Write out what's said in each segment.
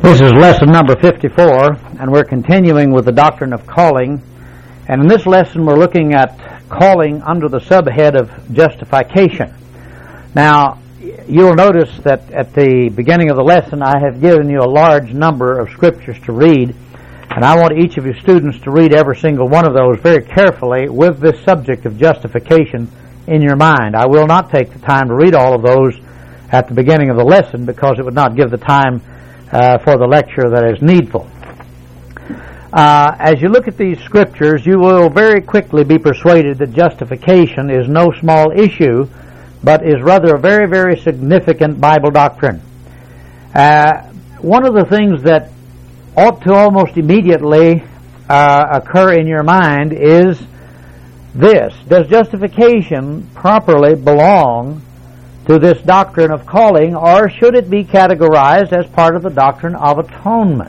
This is lesson number 54, and we're continuing with the doctrine of calling. And in this lesson, we're looking at calling under the subhead of justification. Now, you'll notice that at the beginning of the lesson, I have given you a large number of scriptures to read, and I want each of you students to read every single one of those very carefully with this subject of justification in your mind. I will not take the time to read all of those at the beginning of the lesson because it would not give the time for the lecture that is needful. As you look at these scriptures, you will very quickly be persuaded that justification is no small issue, but is rather a very, very significant Bible doctrine. One of the things that ought to almost immediately occur in your mind is this: does justification properly belong to this doctrine of calling, or should it be categorized as part of the doctrine of atonement?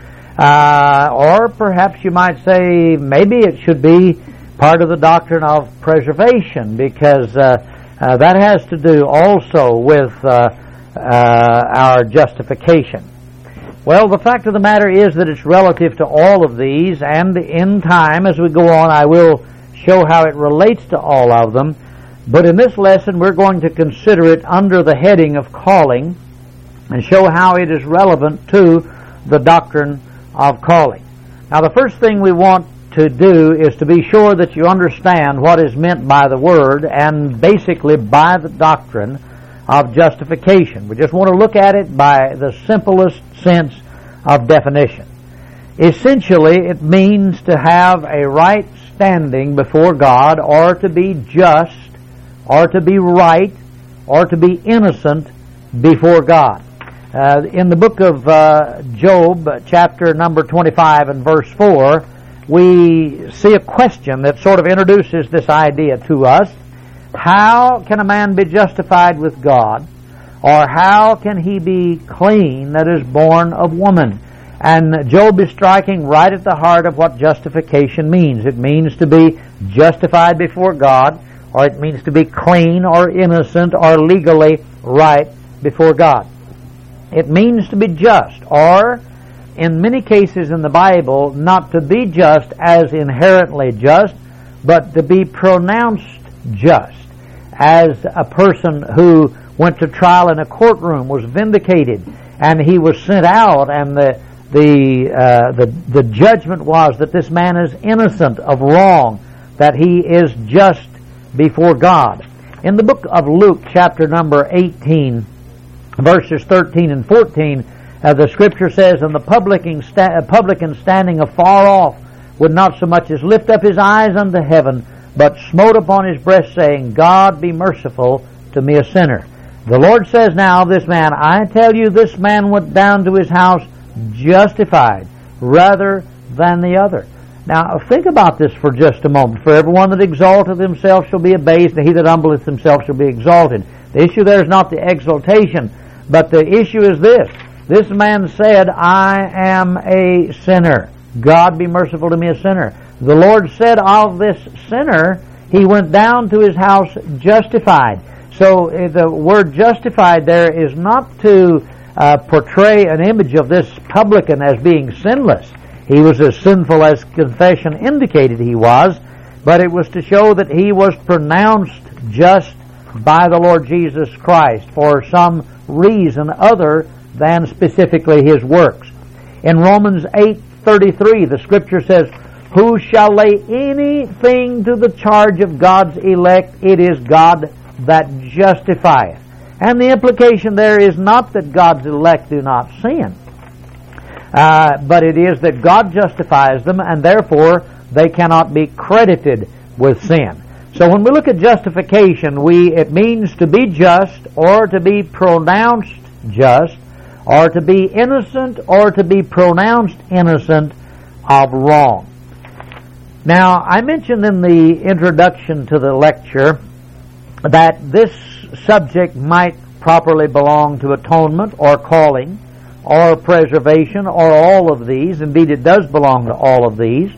Or perhaps you might say maybe it should be part of the doctrine of preservation, because that has to do also with our justification. Well, the fact of the matter is that it's relative to all of these, and in time, as we go on, I will show how it relates to all of them. But in this lesson, we're going to consider it under the heading of calling and show how it is relevant to the doctrine of calling. Now, the first thing we want to do is to be sure that you understand what is meant by the word and basically by the doctrine of justification. We just want to look at it by the simplest sense of definition. Essentially, it means to have a right standing before God, or to be just, or to be right, or to be innocent before God. In the book of Job, chapter number 25 and verse 4, we see a question that sort of introduces this idea to us. How can a man be justified with God? Or how can he be clean that is born of woman? And Job is striking right at the heart of what justification means. It means to be justified before God, or it means to be clean or innocent or legally right before God. It means to be just, or in many cases in the Bible, not to be just as inherently just, but to be pronounced just, as a person who went to trial in a courtroom was vindicated, and he was sent out, and the judgment was that this man is innocent of wrong, that he is just before God. In the book of Luke, chapter number 18, verses 13 and 14, the scripture says, "And the publican standing afar off would not so much as lift up his eyes unto heaven, but smote upon his breast, saying, God be merciful to me a sinner." The Lord says now of this man, "I tell you, this man went down to his house justified rather than the other." Now, think about this for just a moment. "For everyone that exalteth himself shall be abased, and he that humbleth himself shall be exalted." The issue there is not the exaltation, but the issue is this. This man said, "I am a sinner. God be merciful to me a sinner." The Lord said of this sinner, he went down to his house justified. So the word justified there is not to portray an image of this publican as being sinless. He was as sinful as confession indicated he was, but it was to show that he was pronounced just by the Lord Jesus Christ for some reason other than specifically his works. In Romans 8:33, the scripture says, "Who shall lay anything to the charge of God's elect? It is God that justifieth." And the implication there is not that God's elect do not sin, but it is that God justifies them, and therefore they cannot be credited with sin. So when we look at justification, it means to be just, or to be pronounced just, or to be innocent, or to be pronounced innocent of wrong. Now, I mentioned in the introduction to the lecture that this subject might properly belong to atonement, or calling, or preservation, or all of these. Indeed, it does belong to all of these.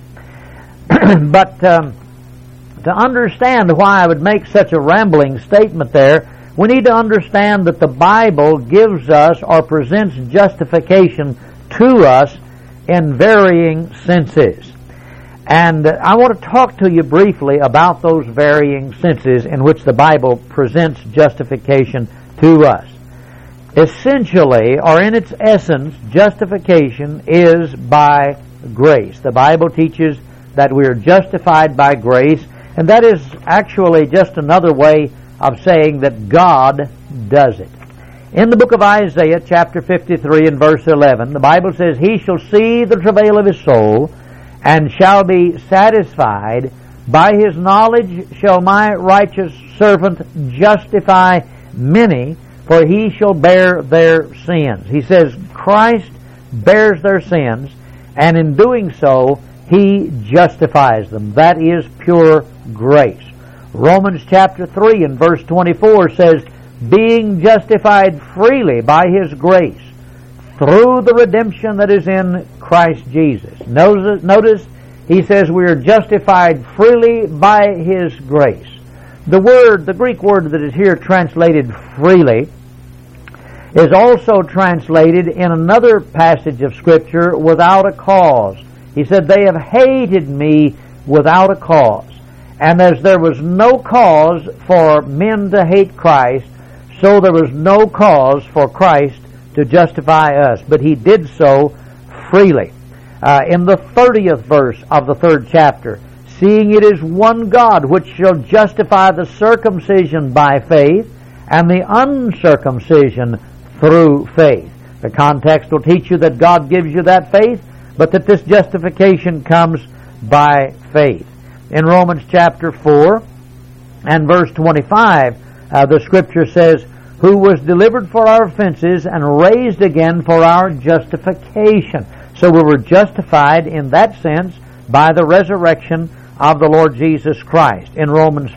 But to understand why I would make such a rambling statement there, we need to understand that the Bible gives us or presents justification to us in varying senses. And I want to talk to you briefly about those varying senses in which the Bible presents justification to us. Essentially, or in its essence, justification is by grace. The Bible teaches that we are justified by grace, and that is actually just another way of saying that God does it. In the book of Isaiah, chapter 53 and verse 11, the Bible says, "He shall see the travail of his soul, and shall be satisfied. By his knowledge shall my righteous servant justify many, for he shall bear their sins." He says Christ bears their sins, and in doing so, he justifies them. That is pure grace. Romans chapter 3 and verse 24 says, "Being justified freely by his grace, through the redemption that is in Christ Jesus." Notice he says we are justified freely by his grace. The Greek word that is here translated freely, is also translated in another passage of Scripture, without a cause. He said, "They have hated me without a cause." And as there was no cause for men to hate Christ, so there was no cause for Christ to justify us. But he did so freely. In the 30th verse of the 3rd chapter, "Seeing it is one God which shall justify the circumcision by faith, and the uncircumcision through faith." The context will teach you that God gives you that faith, but that this justification comes by faith. In Romans chapter 4 and verse 25, the Scripture says, "Who was delivered for our offenses and raised again for our justification." So we were justified in that sense by the resurrection of the Lord Jesus Christ. In Romans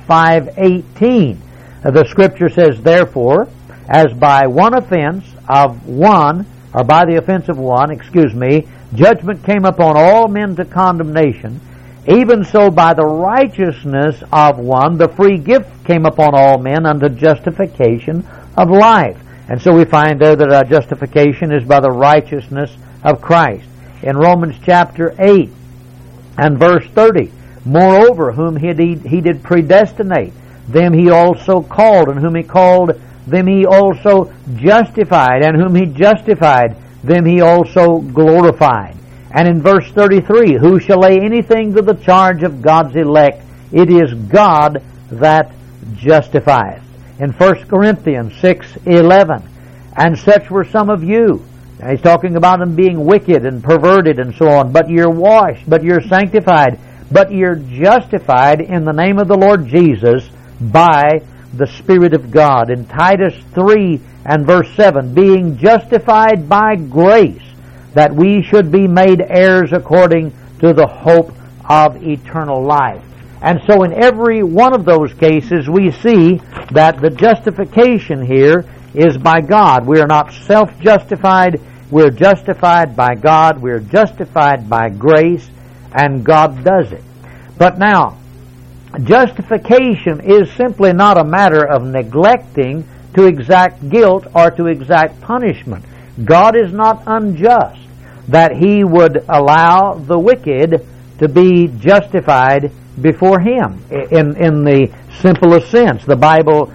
5:18, the Scripture says, "Therefore, as by one offense of one, or by the offense of one, judgment came upon all men to condemnation, even so by the righteousness of one, the free gift came upon all men unto justification of life." And so we find there that our justification is by the righteousness of Christ. In Romans chapter 8 and verse 30, "Moreover, whom he did predestinate, them he also called, and whom he called, them he also justified, and whom he justified, them he also glorified." And in verse 33, "Who shall lay anything to the charge of God's elect? It is God that justifieth." In 1 Corinthians 6:11, "And such were some of you." Now he's talking about them being wicked and perverted and so on. "But you're washed, but you're sanctified, but you're justified in the name of the Lord Jesus by the Spirit of God." In Titus 3 and verse 7, "Being justified by grace, that we should be made heirs according to the hope of eternal life." And so in every one of those cases we see that the justification here is by God. We are not self-justified. We're justified by God. We're justified by grace, and God does it. But now, justification is simply not a matter of neglecting to exact guilt or to exact punishment. God is not unjust that He would allow the wicked to be justified before Him in the simplest sense. The Bible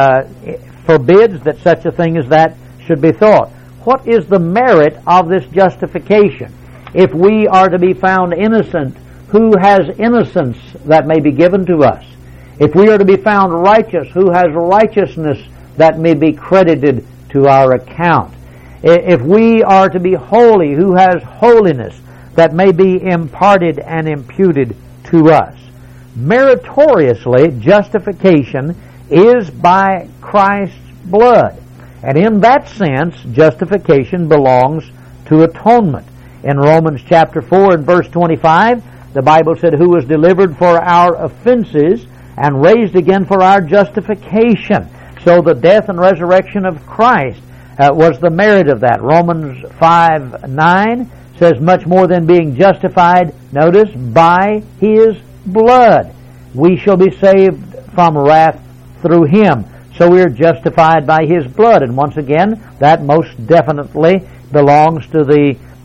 forbids that such a thing as that should be thought. What is the merit of this justification? If we are to be found innocent, who has innocence that may be given to us? If we are to be found righteous, who has righteousness that may be credited to our account? If we are to be holy, who has holiness that may be imparted and imputed to us? Meritoriously, justification is by Christ's blood. And in that sense, justification belongs to atonement. In Romans chapter 4 and verse 25, the Bible said, "Who was delivered for our offenses and raised again for our justification." So the death and resurrection of Christ was the merit of that. Romans 5:9 says, "Much more than being justified," notice, "by His blood, we shall be saved from wrath through Him." So we are justified by His blood. And once again, that most definitely belongs to the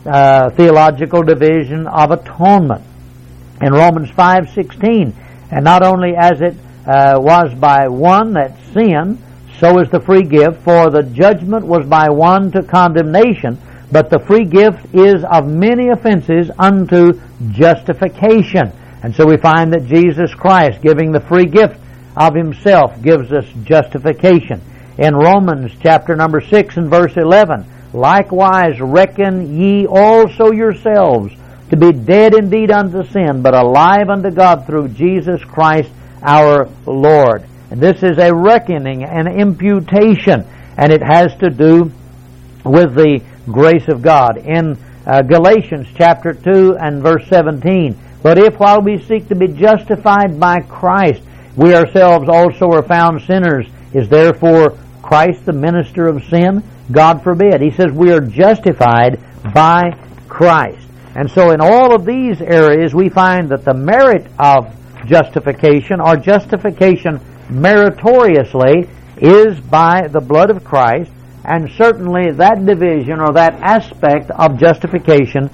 theological division of atonement. In Romans 5:16, and not only as it was by one that sinned, so is the free gift, for the judgment was by one to condemnation, but the free gift is of many offenses unto justification. And so we find that Jesus Christ, giving the free gift of Himself, gives us justification. In Romans chapter number 6 and verse 11, likewise reckon ye also yourselves to be dead indeed unto sin, but alive unto God through Jesus Christ our Lord. And this is a reckoning, an imputation, and it has to do with the grace of God. In Galatians chapter 2 and verse 17, but if while we seek to be justified by Christ, we ourselves also are found sinners, is therefore Christ the minister of sin? God forbid. He says we are justified by Christ. And so in all of these areas we find that the merit of justification, or justification meritoriously, is by the blood of Christ, and certainly that division or that aspect of justification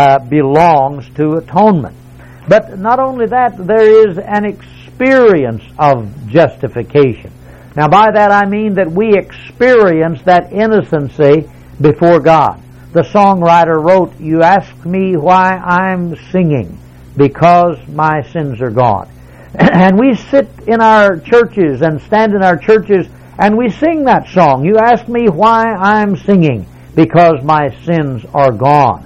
belongs to atonement. But not only that, there is an experience of justification. Now by that I mean that we experience that innocency before God. The songwriter wrote, you ask me why I'm singing, because my sins are gone. And we sit in our churches and stand in our churches and we sing that song. You ask me why I'm singing, because my sins are gone.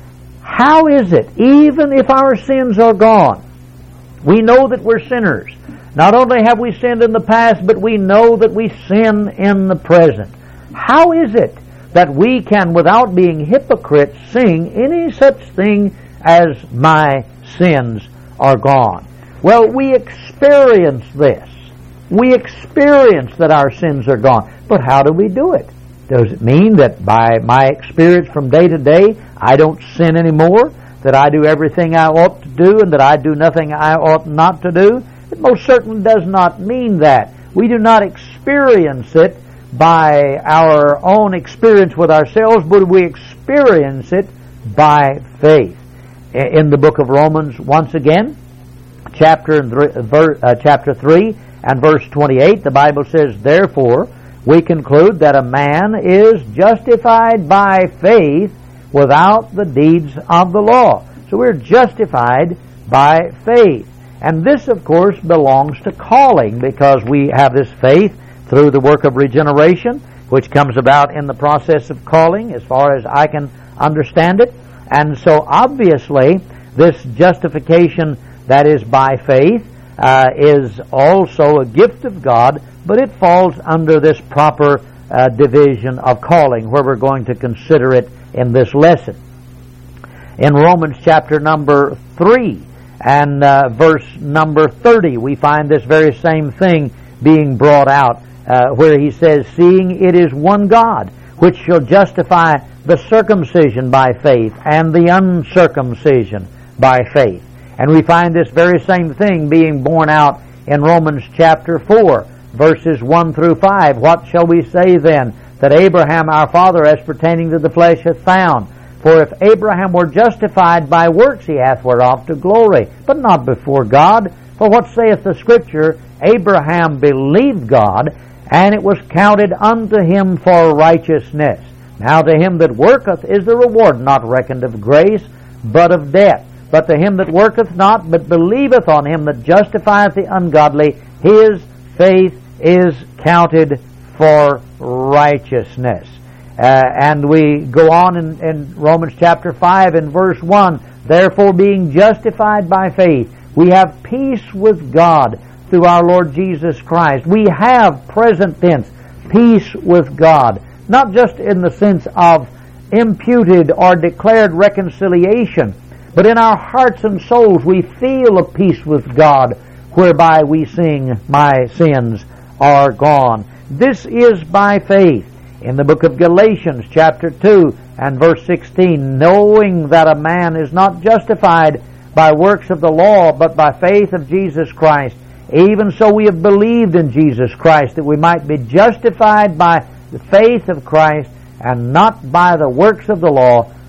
How is it, even if our sins are gone, we know that we're sinners. Not only have we sinned in the past, but we know that we sin in the present. How is it that we can, without being hypocrites, sing any such thing as my sins are gone? Well, we experience this. We experience that our sins are gone. But how do we do it? Does it mean that by my experience from day to day, I don't sin anymore? That I do everything I ought to do and that I do nothing I ought not to do? It most certainly does not mean that. We do not experience it by our own experience with ourselves, but we experience it by faith. In the book of Romans, once again, chapter 3 and verse 28, the Bible says, therefore, we conclude that a man is justified by faith without the deeds of the law. So we're justified by faith. And this, of course, belongs to calling, because we have this faith through the work of regeneration, which comes about in the process of calling, as far as I can understand it. And so obviously, this justification that is by faith is also a gift of God, but it falls under this proper division of calling, where we're going to consider it in this lesson. In Romans chapter number 3 and verse number 30, we find this very same thing being brought out, where he says, seeing it is one God, which shall justify the circumcision by faith and the uncircumcision by faith. And we find this very same thing being borne out in Romans chapter 4, verses 1 through 5. What shall we say then that Abraham our father as pertaining to the flesh hath found? For if Abraham were justified by works, he hath whereof to glory, but not before God. For what saith the Scripture? Abraham believed God, and it was counted unto him for righteousness. Now to him that worketh is the reward not reckoned of grace, but of debt. But to him that worketh not, but believeth on him that justifieth the ungodly, his faith is counted for righteousness. And we go on in Romans chapter 5 and verse 1, therefore being justified by faith, we have peace with God through our Lord Jesus Christ. We have, present tense, peace with God. Not just in the sense of imputed or declared reconciliation, but in our hearts and souls we feel a peace with God, whereby we sing, my sins are gone. This is by faith. In the book of Galatians chapter 2 and verse 16, knowing that a man is not justified by works of the law, but by faith of Jesus Christ, even so we have believed in Jesus Christ, that we might be justified by the faith of Christ, and not by the works of the law.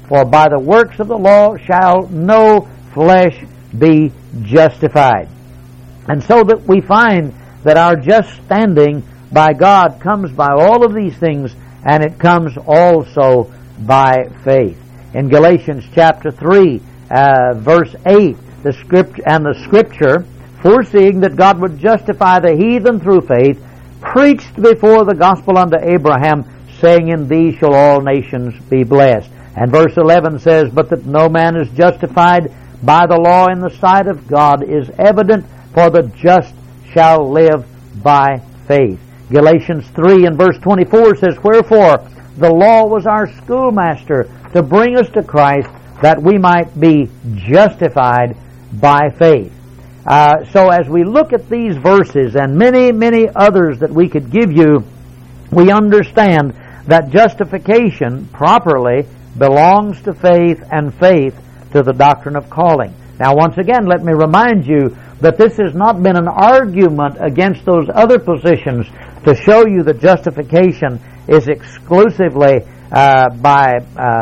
For by the works of the law shall no flesh be justified. And so that we find that our just standing by God comes by all of these things, and it comes also by faith. In Galatians chapter 3, verse 8, the Scripture, foreseeing that God would justify the heathen through faith, preached before the gospel unto Abraham, saying, In thee shall all nations be blessed. And verse 11 says, But that no man is justified by the law in the sight of God is evident, for the just shall live by faith. Galatians 3 and verse 24 says, Wherefore the law was our schoolmaster to bring us to Christ, that we might be justified by faith. So as we look at these verses and many, many others that we could give you, we understand that justification properly belongs to faith, and faith to the doctrine of calling. Now once again, let me remind you that this has not been an argument against those other positions to show you that justification is exclusively by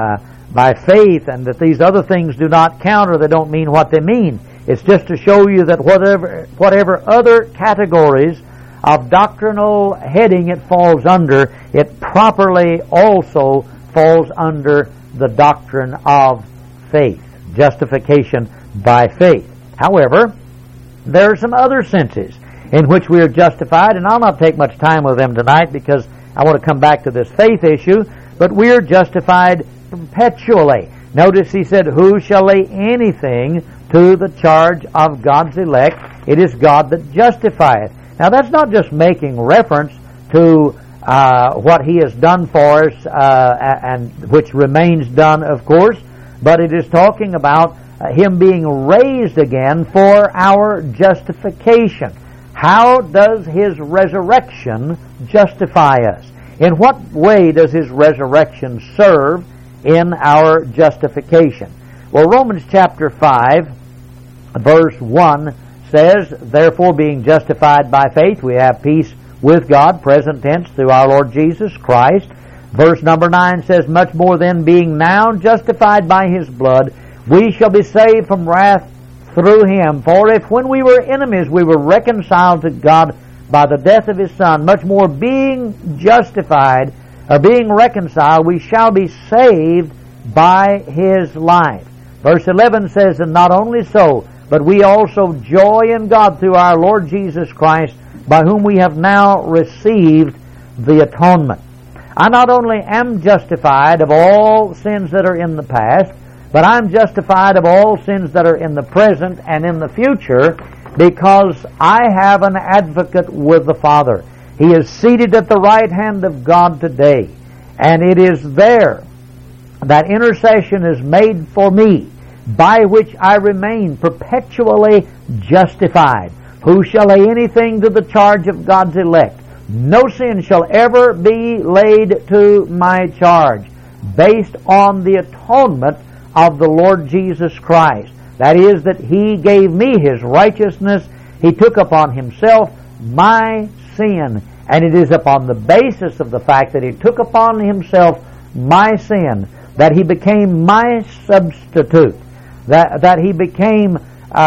faith, and that these other things do not count or they don't mean what they mean. It's just to show you that whatever other categories of doctrinal heading it falls under, it properly also falls under the doctrine of faith, justification by faith. However, there are some other senses in which we are justified, and I'll not take much time with them tonight because I want to come back to this faith issue, but we are justified perpetually. Notice he said, Who shall lay anything to the charge of God's elect? It is God that justifieth. Now that's not just making reference to what He has done for us, and which remains done, of course, but it is talking about Him being raised again for our justification. How does His resurrection justify us? In what way does His resurrection serve in our justification? Well, Romans chapter 5, verse 1 says, Therefore, being justified by faith, we have peace with God, present tense, through our Lord Jesus Christ. Verse number 9 says, Much more then, being now justified by His blood, we shall be saved from wrath through Him. For if when we were enemies we were reconciled to God by the death of His Son, much more being justified, or being reconciled, we shall be saved by His life. Verse 11 says, And not only so, but we also joy in God through our Lord Jesus Christ, by whom we have now received the atonement. I not only am justified of all sins that are in the past, but I'm justified of all sins that are in the present and in the future, because I have an advocate with the Father. He is seated at the right hand of God today, and it is there that intercession is made for me, by which I remain perpetually justified. Who shall lay anything to the charge of God's elect? No sin shall ever be laid to my charge, based on the atonement of the Lord Jesus Christ. That is, that He gave me His righteousness. He took upon Himself my sin. And it is upon the basis of the fact that He took upon Himself my sin, that He became my substitute, that He became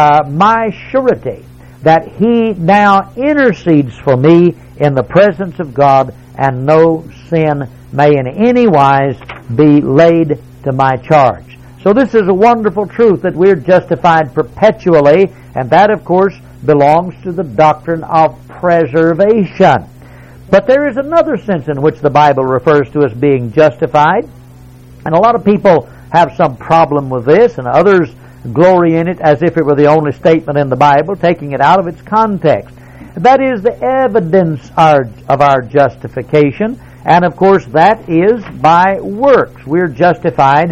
my surety, that He now intercedes for me in the presence of God, and no sin may in any wise be laid to my charge. So this is a wonderful truth, that we're justified perpetually, and that, of course, belongs to the doctrine of preservation. But there is another sense in which the Bible refers to us being justified, and a lot of people have some problem with this, and others glory in it as if it were the only statement in the Bible, taking it out of its context. That is the evidence of our justification, and of course that is by works. We're justified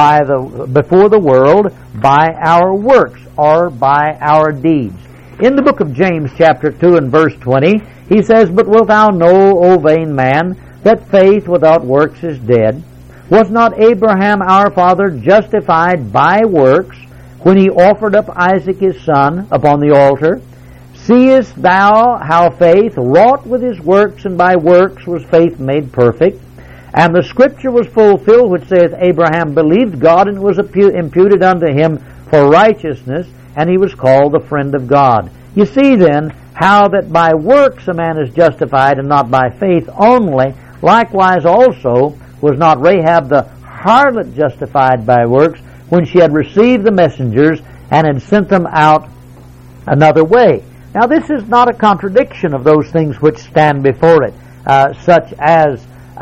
before the world by our works, or by our deeds. In the book of James chapter 2 and verse 20, he says, But wilt thou know, O vain man, that faith without works is dead? Was not Abraham our father justified by works, when he offered up Isaac his son upon the altar? Seest thou how faith wrought with his works, and by works was faith made perfect? And the Scripture was fulfilled, which saith, Abraham believed God, and it was imputed unto him for righteousness, and he was called the friend of God. You see then how that by works a man is justified, and not by faith only. Likewise also was not Rahab the harlot justified by works, when she had received the messengers and had sent them out another way. Now this is not a contradiction of those things which stand before it, such as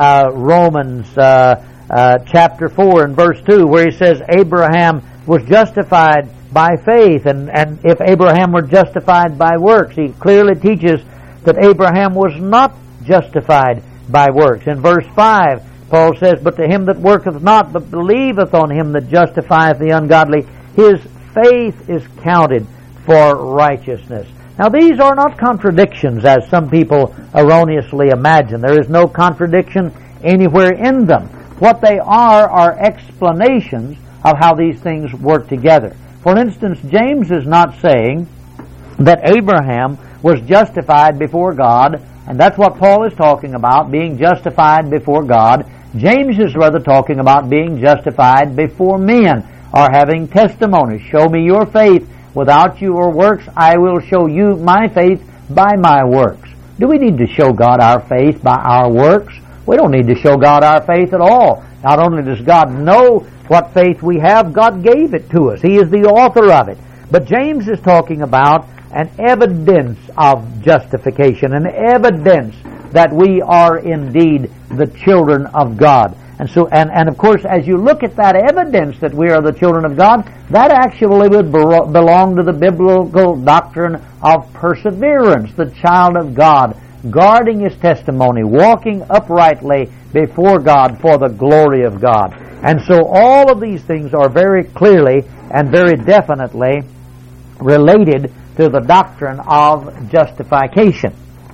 Romans chapter 4 and verse 2, where he says Abraham was justified by faith, and if Abraham were justified by works, he clearly teaches that Abraham was not justified by works. In verse 5, Paul says, But to him that worketh not, but believeth on him that justifieth the ungodly, his faith is counted for righteousness. Now these are not contradictions, as some people erroneously imagine. There is no contradiction anywhere in them. What they are explanations of how these things work together. For instance, James is not saying that Abraham was justified before God, and that's what Paul is talking about, being justified before God. James is rather talking about being justified before men, or having testimony. Show me your faith without your works, I will show you my faith by my works. Do we need to show God our faith by our works? We don't need to show God our faith at all. Not only does God know what faith we have, God gave it to us. He is the author of it. But James is talking about an evidence of justification, an evidence that we are indeed the children of God. And so, and of course, as you look at that evidence that we are the children of God, that actually would belong to the biblical doctrine of perseverance, the child of God, guarding his testimony, walking uprightly before God for the glory of God. And so all of these things are very clearly and very definitely related to the doctrine of justification.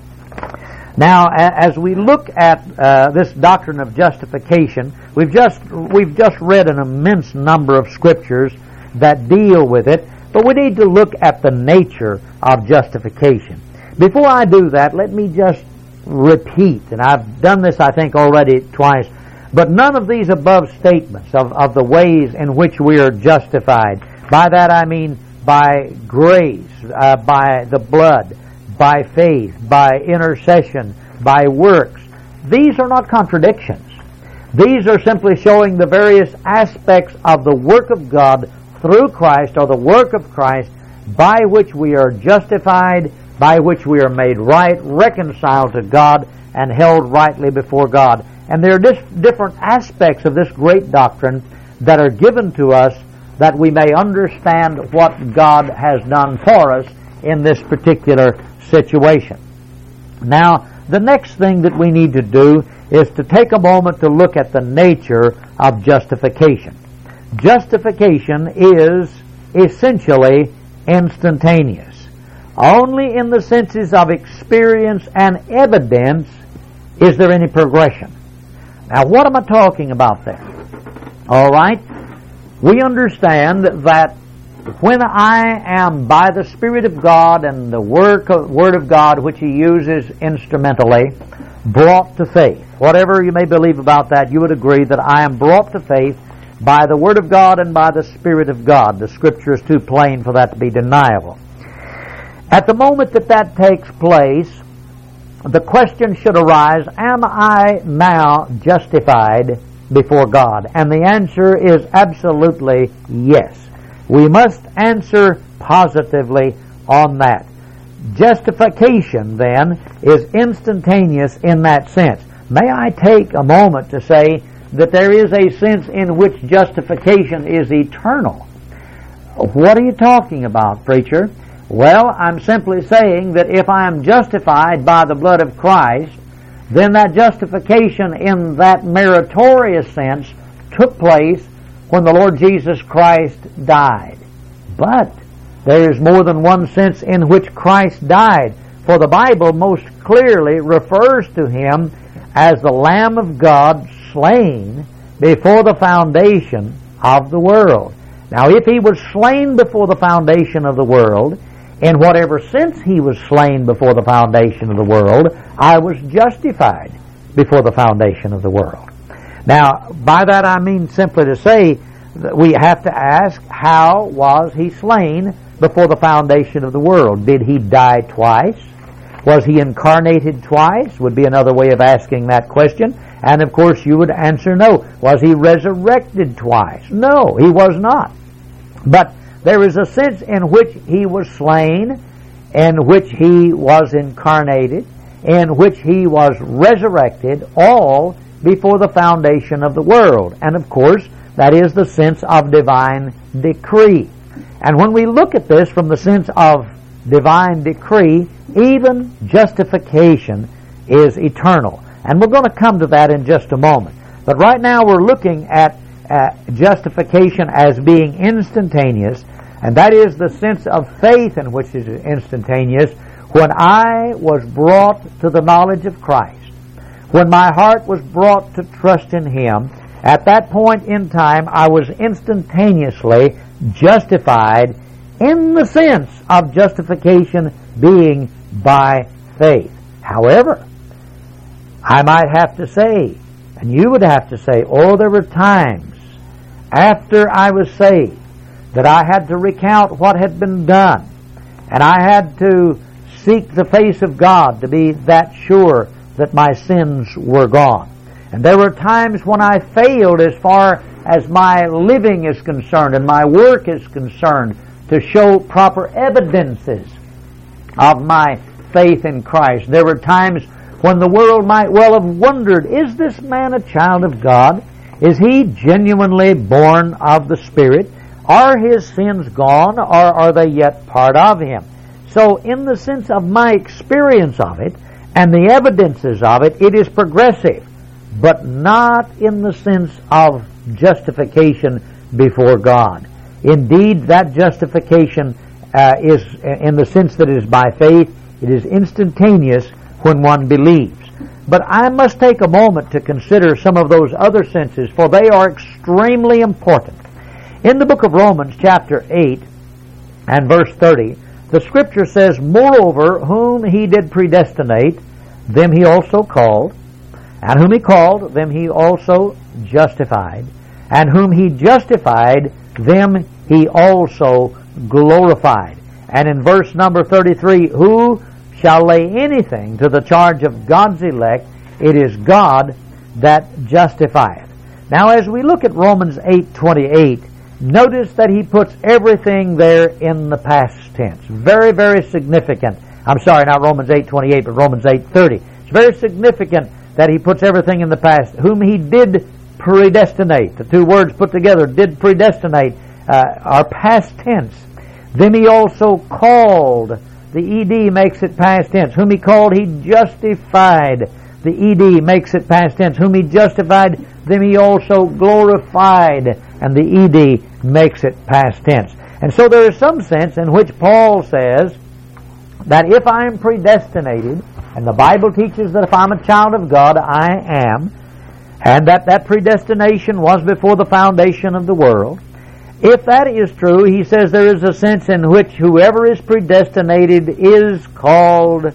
Now, as we look at this doctrine of justification, we've just read an immense number of scriptures that deal with it, but we need to look at the nature of justification. Before I do that, let me just repeat, and I've done this I think already twice, but none of these above statements of the ways in which we are justified, by that I mean by grace, by the blood, by faith, by intercession, by works. These are not contradictions. These are simply showing the various aspects of the work of God through Christ, or the work of Christ, by which we are justified, by which we are made right, reconciled to God, and held rightly before God. And there are different aspects of this great doctrine that are given to us that we may understand what God has done for us in this particular situation. Now, the next thing that we need to do is to take a moment to look at the nature of justification. Justification is essentially instantaneous. Only in the senses of experience and evidence is there any progression. Now, what am I talking about there? All right? We understand that when I am, by the Spirit of God and the Word of God, which He uses instrumentally, brought to faith. Whatever you may believe about that, you would agree that I am brought to faith by the Word of God and by the Spirit of God. The Scripture is too plain for that to be deniable. At the moment that takes place, the question should arise, am I now justified before God? And the answer is absolutely yes. We must answer positively on that. Justification, then, is instantaneous in that sense. May I take a moment to say that there is a sense in which justification is eternal. What are you talking about, preacher? Well, I'm simply saying that if I am justified by the blood of Christ, then that justification in that meritorious sense took place when the Lord Jesus Christ died. But there is more than one sense in which Christ died, for the Bible most clearly refers to Him as the Lamb of God slain before the foundation of the world. Now, if He was slain before the foundation of the world, in whatever sense He was slain before the foundation of the world, I was justified before the foundation of the world. Now, by that I mean simply to say that we have to ask, how was he slain before the foundation of the world? Did he die twice? Was he incarnated twice? Would be another way of asking that question. And of course you would answer no. Was he resurrected twice? No, he was not. But there is a sense in which he was slain, in which he was incarnated, in which he was resurrected, all before the foundation of the world. And of course, that is the sense of divine decree. And when we look at this from the sense of divine decree, even justification is eternal. And we're going to come to that in just a moment. But right now we're looking at justification as being instantaneous, and that is the sense of faith in which it is instantaneous. When I was brought to the knowledge of Christ, when my heart was brought to trust in Him, at that point in time I was instantaneously justified in the sense of justification being by faith. However, I might have to say, and you would have to say, oh, there were times after I was saved that I had to recount what had been done, and I had to seek the face of God to be that sure that my sins were gone. And there were times when I failed as far as my living is concerned and my work is concerned to show proper evidences of my faith in Christ. There were times when the world might well have wondered, is this man a child of God? Is he genuinely born of the Spirit? Are his sins gone, or are they yet part of him? So in the sense of my experience of it and the evidences of it, it is progressive, but not in the sense of justification before God. Indeed, that justification is in the sense that it is by faith. It is instantaneous when one believes. But I must take a moment to consider some of those other senses, for they are extremely important. In the book of Romans, chapter 8 and verse 30, the Scripture says, moreover, whom he did predestinate, them he also called, and whom he called, them he also justified, and whom he justified, them he also glorified. And in verse number 33, who shall lay anything to the charge of God's elect? It is God that justifieth. Now as we look at Romans 8:28, notice that he puts everything there in the past tense. Very, very significant. I'm sorry, not Romans 8:28, but Romans 8:30. It's very significant that he puts everything in the past. Whom he did predestinate. The two words put together, did predestinate, are past tense. Them he also called. The ed makes it past tense. Whom he called, he justified. The ed makes it past tense. Whom he justified, them he also glorified. And the ed makes it past tense. And so there is some sense in which Paul says that if I am predestinated, and the Bible teaches that if I'm a child of God, I am, and that predestination was before the foundation of the world. If that is true, he says there is a sense in which whoever is predestinated is called,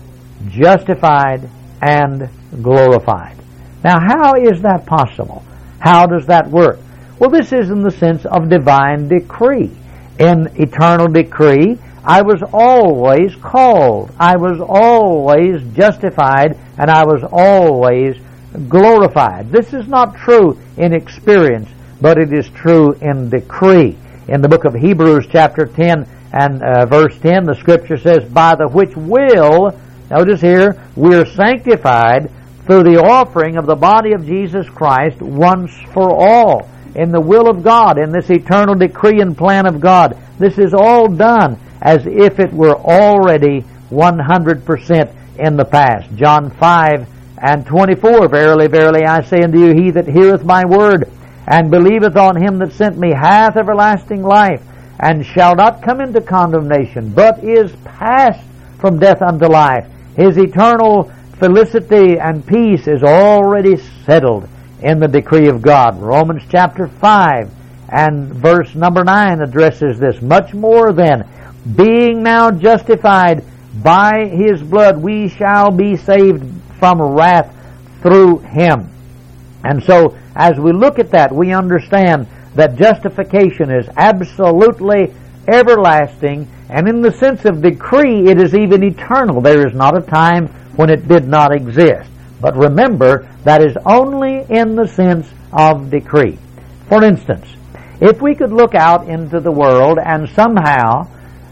justified, and glorified. Now, how is that possible? How does that work? Well, this is in the sense of divine decree. In eternal decree, I was always called, I was always justified, and I was always glorified. This is not true in experience, but it is true in decree. In the book of Hebrews chapter 10 and verse 10, the Scripture says, by the which will, notice here, we are sanctified through the offering of the body of Jesus Christ once for all. In the will of God, in this eternal decree and plan of God, this is all done as if it were already 100% in the past. John 5 and 24, verily, verily, I say unto you, he that heareth my word, and believeth on him that sent me, hath everlasting life, and shall not come into condemnation, but is passed from death unto life. His eternal felicity and peace is already settled in the decree of God. Romans chapter 5 and verse number 9 addresses this. Much more then, being now justified by his blood, we shall be saved from wrath through him. And so, as we look at that, we understand that justification is absolutely everlasting, and in the sense of decree, it is even eternal. There is not a time when it did not exist. But remember, that is only in the sense of decree. For instance, if we could look out into the world and somehow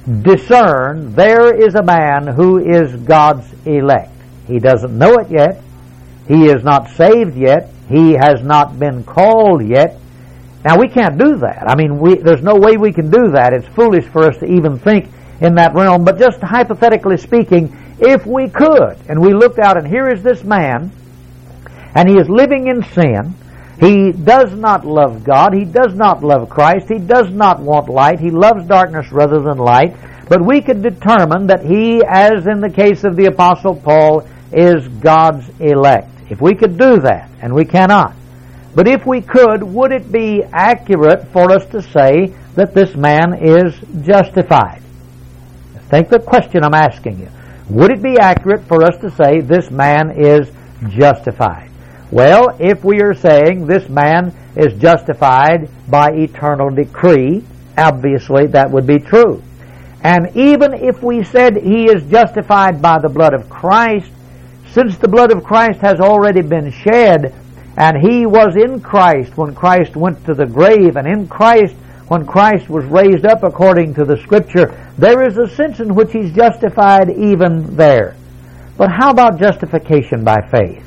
discern there is a man who is God's elect. He doesn't know it yet. He is not saved yet. He has not been called yet. Now, we can't do that. I mean, there's no way we can do that. It's foolish for us to even think in that realm. But just hypothetically speaking, if we could, and we looked out and here is this man, and he is living in sin, he does not love God, he does not love Christ, he does not want light, he loves darkness rather than light, but we could determine that he, as in the case of the Apostle Paul, is God's elect. If we could do that, and we cannot, but if we could, would it be accurate for us to say that this man is justified? Think the question I'm asking you. Would it be accurate for us to say this man is justified? Well, if we are saying this man is justified by eternal decree, obviously that would be true. And even if we said he is justified by the blood of Christ, since the blood of Christ has already been shed, and he was in Christ when Christ went to the grave, and in Christ when Christ was raised up according to the Scripture, there is a sense in which he's justified even there. But how about justification by faith?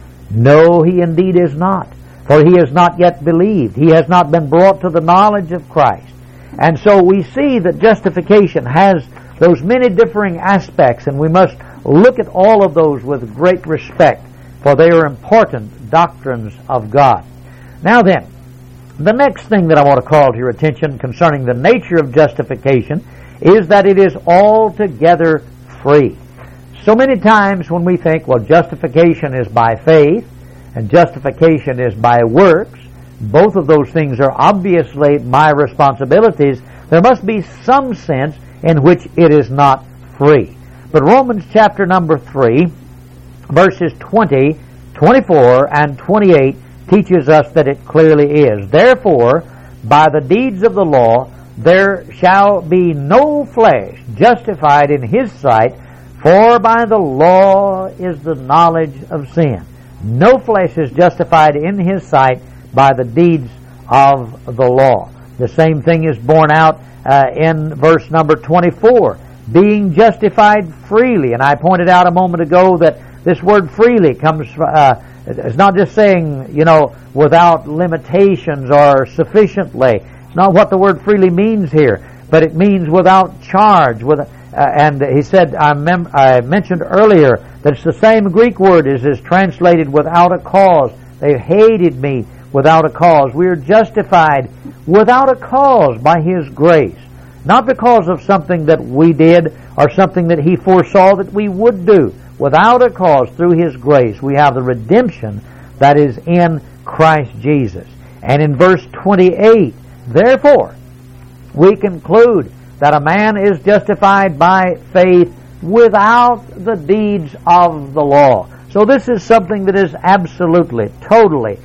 No, he indeed is not, for he has not yet believed. He has not been brought to the knowledge of Christ. And so we see that justification has those many differing aspects, and we must look at all of those with great respect, for they are important doctrines of God. Now then, the next thing that I want to call to your attention concerning the nature of justification is that it is altogether free. So many times when we think, well, justification is by faith and justification is by works, both of those things are obviously my responsibilities, there must be some sense in which it is not free. But Romans chapter number 3, verses 20, 24, and 28 teaches us that it clearly is. Therefore, by the deeds of the law, there shall be no flesh justified in his sight, for by the law is the knowledge of sin. No flesh is justified in his sight by the deeds of the law. The same thing is borne out in verse number 24, being justified freely. And I pointed out a moment ago that this word freely comes it's not just saying, without limitations or sufficiently. It's not what the word freely means here, but it means without charge. And he said, I mentioned earlier that it's the same Greek word as is translated without a cause. They hated me without a cause. We are justified without a cause by his grace. Not because of something that we did or something that he foresaw that we would do. Without a cause, through his grace, we have the redemption that is in Christ Jesus. And in verse 28, therefore, we conclude that a man is justified by faith without the deeds of the law. So this is something that is absolutely, totally,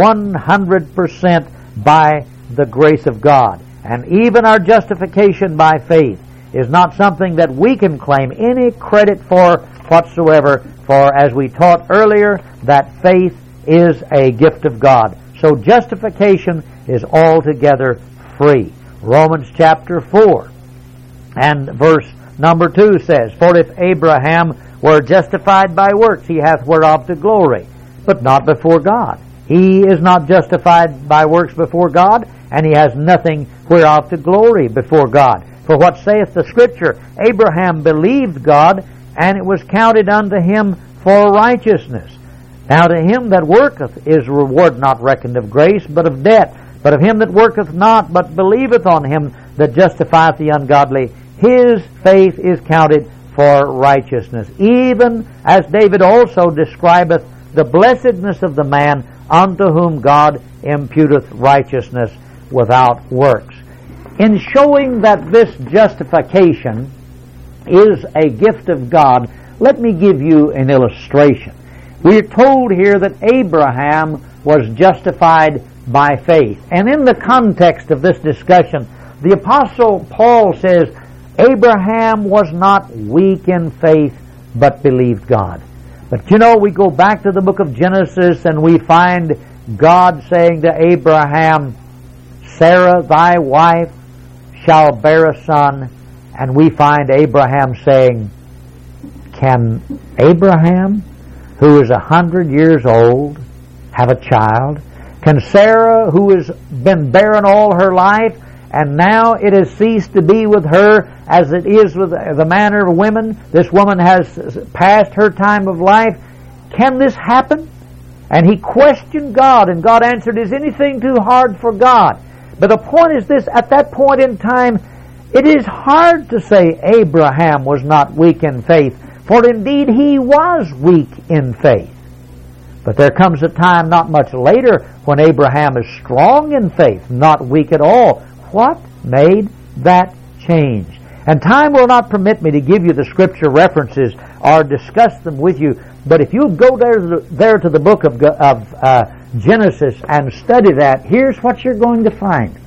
100% by the grace of God. And even our justification by faith is not something that we can claim any credit for whatsoever, for as we taught earlier, that faith is a gift of God. So justification is altogether free. Romans chapter 4 and verse number 2 says, for if Abraham were justified by works, he hath whereof to glory, but not before God. He is not justified by works before God, and he has nothing whereof to glory before God. For what saith the Scripture? Abraham believed God, and it was counted unto him for righteousness. Now to him that worketh is reward not reckoned of grace, but of debt. But of him that worketh not, but believeth on him that justifieth the ungodly, his faith is counted for righteousness. Even as David also describeth the blessedness of the man unto whom God imputeth righteousness without works. In showing that this justification is a gift of God, let me give you an illustration. We are told here that Abraham was justified by faith. And in the context of this discussion, the Apostle Paul says, Abraham was not weak in faith, but believed God. But you know, we go back to the book of Genesis and we find God saying to Abraham, Sarah, thy wife, shall bear a son. And we find Abraham saying, can Abraham, who is 100 years old, have a child? Can Sarah, who has been barren all her life, and now it has ceased to be with her as it is with the manner of women, this woman has passed her time of life, can this happen? And he questioned God, and God answered, is anything too hard for God? But the point is this, at that point in time, it is hard to say Abraham was not weak in faith, for indeed he was weak in faith. But there comes a time not much later when Abraham is strong in faith, not weak at all. What made that change? And time will not permit me to give you the scripture references or discuss them with you, but if you go there to the book of Genesis and study that, here's what you're going to find.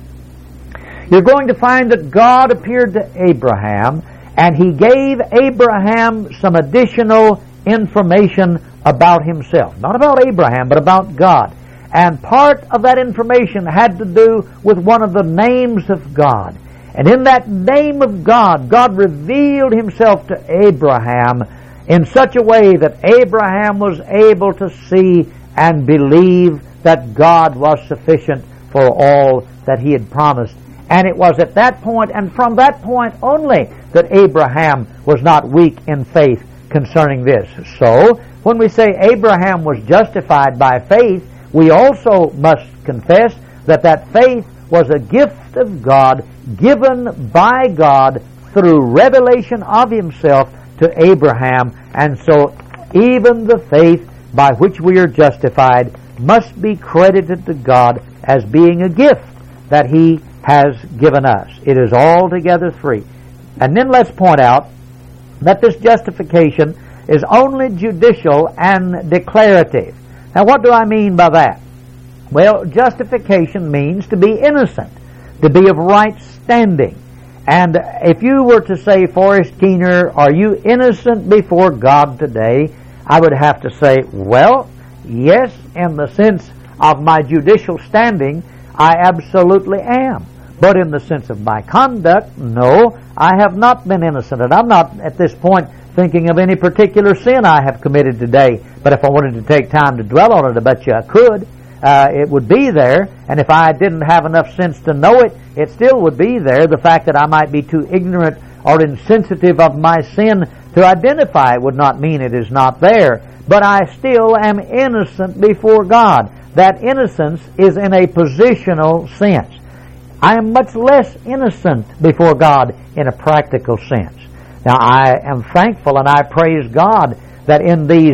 You're going to find that God appeared to Abraham, and He gave Abraham some additional information about himself. Not about Abraham, but about God. And part of that information had to do with one of the names of God. And in that name of God, God revealed Himself to Abraham in such a way that Abraham was able to see and believe that God was sufficient for all that He had promised. And it was at that point, and from that point only, that Abraham was not weak in faith concerning this. So, when we say Abraham was justified by faith, we also must confess that that faith was a gift of God, given by God through revelation of Himself to Abraham. And so, even the faith by which we are justified must be credited to God as being a gift that He has given us. It is altogether free. And then let's point out that this justification is only judicial and declarative. Now, what do I mean by that? Well, justification means to be innocent, to be of right standing. And if you were to say, Forrest Keener, are you innocent before God today? I would have to say, well, yes, in the sense of my judicial standing, I absolutely am. But in the sense of my conduct, no, I have not been innocent. And I'm not at this point thinking of any particular sin I have committed today. But if I wanted to take time to dwell on it, I bet you I could. It would be there. And if I didn't have enough sense to know it, it still would be there. The fact that I might be too ignorant or insensitive of my sin to identify it would not mean it is not there. But I still am innocent before God. That innocence is in a positional sense. I am much less innocent before God in a practical sense. Now, I am thankful and I praise God that in these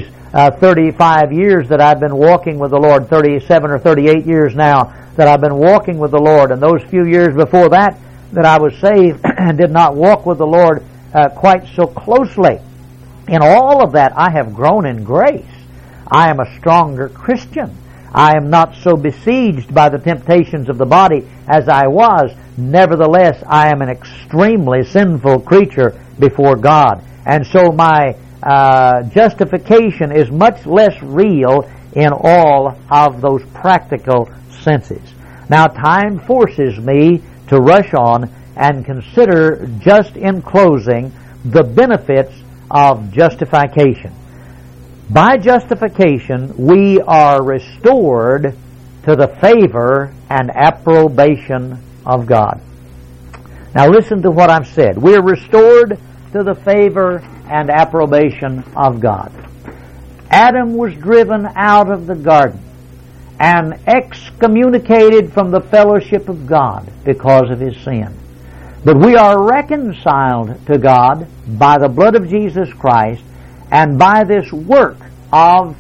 35 years that I've been walking with the Lord, 37 or 38 years now that I've been walking with the Lord, and those few years before that I was saved and did not walk with the Lord quite so closely. In all of that, I have grown in grace. I am a stronger Christian. I am not so besieged by the temptations of the body as I was. Nevertheless, I am an extremely sinful creature before God. And so my justification is much less real in all of those practical senses. Now, time forces me to rush on and consider, just in closing, the benefits of justification. By justification, we are restored to the favor and approbation of God. Now listen to what I've said. We are restored to the favor and approbation of God. Adam was driven out of the garden and excommunicated from the fellowship of God because of his sin. But we are reconciled to God by the blood of Jesus Christ and by this work of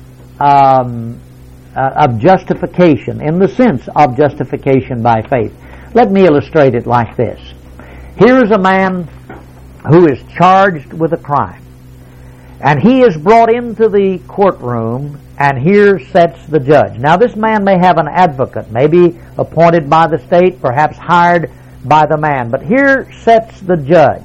justification, in the sense of justification by faith. Let me illustrate it like this. Here is a man who is charged with a crime, and he is brought into the courtroom and here sits the judge. Now this man may have an advocate, maybe appointed by the state, perhaps hired by the man. But here sits the judge.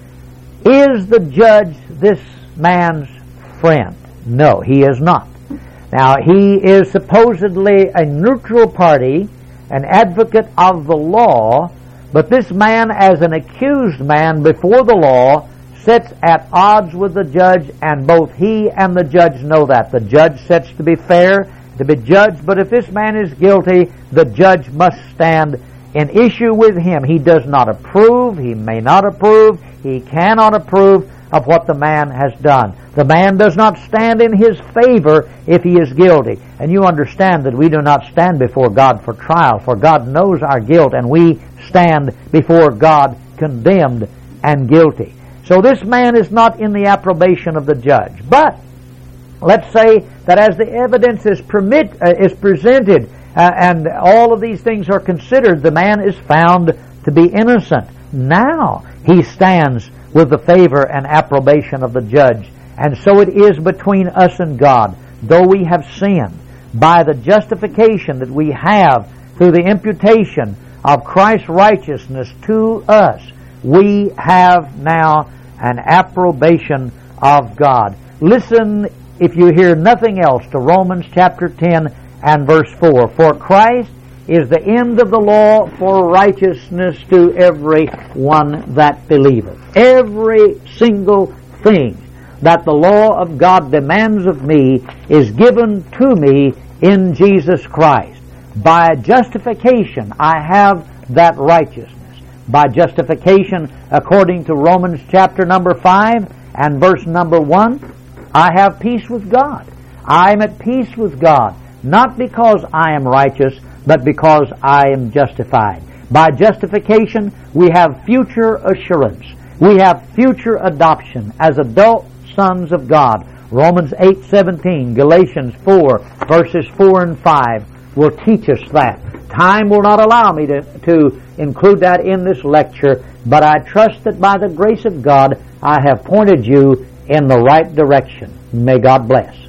Is the judge this man's friend? No, he is not. Now he is supposedly a neutral party, an advocate of the law, but this man, as an accused man before the law, sits at odds with the judge, and both he and the judge know that. The judge sits to be fair, to be judged, but if this man is guilty, the judge must stand in issue with him. He does not approve, he may not approve, he cannot approve of what the man has done. The man does not stand in his favor if he is guilty. And you understand that we do not stand before God for trial, for God knows our guilt, and we stand before God condemned and guilty. So this man is not in the approbation of the judge. But let's say that as the evidence is presented and all of these things are considered, the man is found to be innocent. Now he stands with the favor and approbation of the judge. And so it is between us and God. Though we have sinned, by the justification that we have through the imputation of Christ's righteousness to us, we have now an approbation of God. Listen, if you hear nothing else, to Romans chapter 10 and verse 4. For Christ is the end of the law for righteousness to every one that believeth. Every single thing that the law of God demands of me is given to me in Jesus Christ. By justification, I have that righteousness. By justification, according to Romans chapter number 5 and verse number 1, I have peace with God. I am at peace with God, not because I am righteous, but because I am justified. By justification, we have future assurance. We have future adoption as adult sons of God. Romans 8:17, Galatians 4, verses 4 and 5 will teach us that. Time will not allow me to include that in this lecture, but I trust that by the grace of God, I have pointed you in the right direction. May God bless.